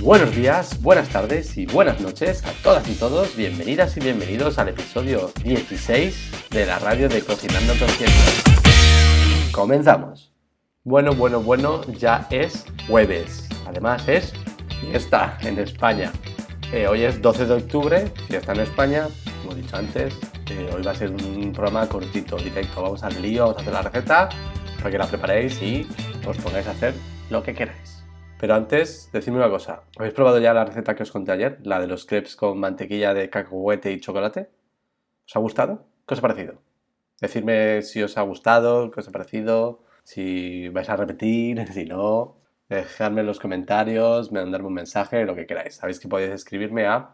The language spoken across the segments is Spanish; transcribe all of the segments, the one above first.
Buenos días, buenas tardes y buenas noches a todas y todos. Bienvenidas y bienvenidos al episodio 16 de la radio de Cocinando Conciencia. Comenzamos. Bueno, ya es jueves. Además es fiesta en España. Hoy es 12 de octubre, fiesta en España. Como he dicho antes, hoy va a ser un programa cortito, directo. Vamos al lío, vamos a hacer la receta para que la preparéis y os pongáis a hacer lo que queráis. Pero antes, decidme una cosa. ¿Habéis probado ya la receta que os conté ayer? La de los crepes con mantequilla de cacahuete y chocolate. ¿Os ha gustado? ¿Qué os ha parecido? Decidme si os ha gustado, qué os ha parecido, si vais a repetir, si no. Dejadme en los comentarios, mandarme un mensaje, lo que queráis. Sabéis que podéis escribirme a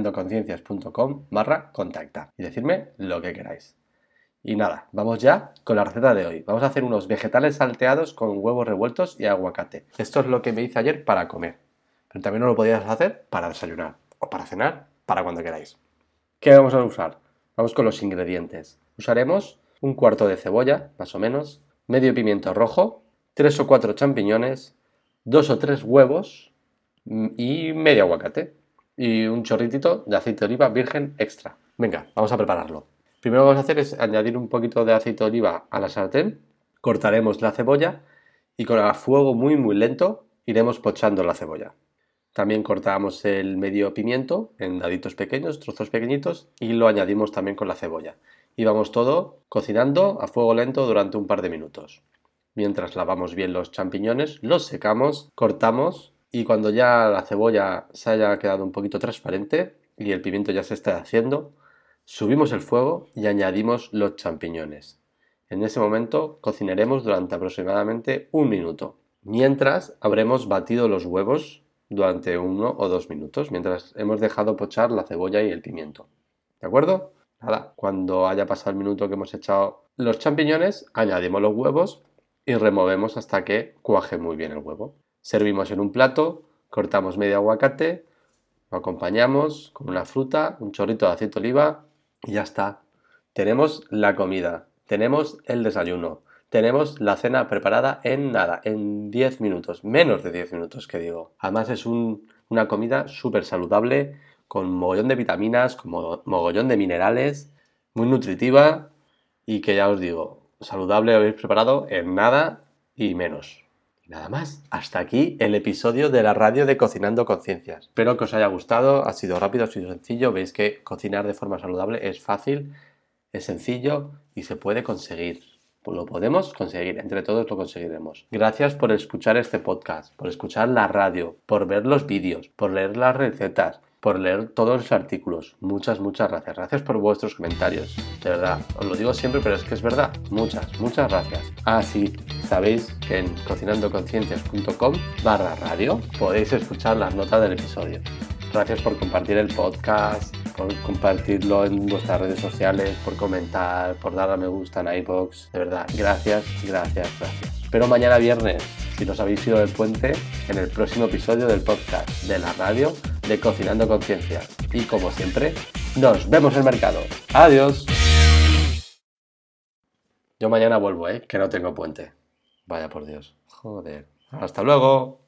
cocinandoconciencias.com/contactar y decirme lo que queráis. Y nada, vamos ya con la receta de hoy. Vamos a hacer unos vegetales salteados con huevos revueltos y aguacate. Esto es lo que me hice ayer para comer. Pero también lo podías hacer para desayunar o para cenar, para cuando queráis. ¿Qué vamos a usar? Vamos con los ingredientes. Usaremos un cuarto de cebolla, más o menos, medio pimiento rojo, 3 o 4 champiñones, 2 o 3 huevos y medio aguacate. Y un chorritito de aceite de oliva virgen extra. Venga, vamos a prepararlo. Primero lo que vamos a hacer es añadir un poquito de aceite de oliva a la sartén, cortaremos la cebolla y con el fuego muy lento iremos pochando la cebolla. También cortamos el medio pimiento en daditos pequeños, trozos pequeñitos, y lo añadimos también con la cebolla. Y vamos todo cocinando a fuego lento durante un par de minutos. Mientras lavamos bien los champiñones, los secamos, cortamos y cuando ya la cebolla se haya quedado un poquito transparente y el pimiento ya se está haciendo, subimos el fuego y añadimos los champiñones. En ese momento cocinaremos durante aproximadamente un minuto. Mientras habremos batido los huevos durante 1 o 2 minutos, mientras hemos dejado pochar la cebolla y el pimiento. ¿De acuerdo? Nada, cuando haya pasado el minuto que hemos echado los champiñones, añadimos los huevos y removemos hasta que cuaje muy bien el huevo. Servimos en un plato, cortamos medio aguacate, lo acompañamos con una fruta, un chorrito de aceite de oliva y ya está. Tenemos la comida, tenemos el desayuno, tenemos la cena preparada en nada, en 10 minutos, menos de 10 minutos que digo. Además es una comida súper saludable, con mogollón de vitaminas, con mogollón de minerales, muy nutritiva y que ya os digo, saludable lo habéis preparado en nada y menos. Nada más, hasta aquí el episodio de la radio de Cocinando Conciencias. Espero que os haya gustado, ha sido rápido, ha sido sencillo. Veis que cocinar de forma saludable es fácil, es sencillo y se puede conseguir. Lo podemos conseguir, entre todos lo conseguiremos. Gracias por escuchar este podcast, por escuchar la radio, por ver los vídeos, por leer las recetas, por leer todos los artículos. Muchas gracias. Gracias por vuestros comentarios. De verdad, os lo digo siempre, pero es que es verdad. Muchas gracias. Ah, sí, sabéis que en cocinandoconciencias.com/radio podéis escuchar las notas del episodio. Gracias por compartir el podcast, por compartirlo en vuestras redes sociales, por comentar, por dar a me gusta en iVoox. De verdad, gracias. Pero mañana viernes, si nos habéis ido del puente, en el próximo episodio del podcast de la radio de Cocinando Conciencia. Y como siempre, nos vemos en el mercado. ¡Adiós! Yo mañana vuelvo, que no tengo puente. Vaya por Dios. Joder. Hasta luego.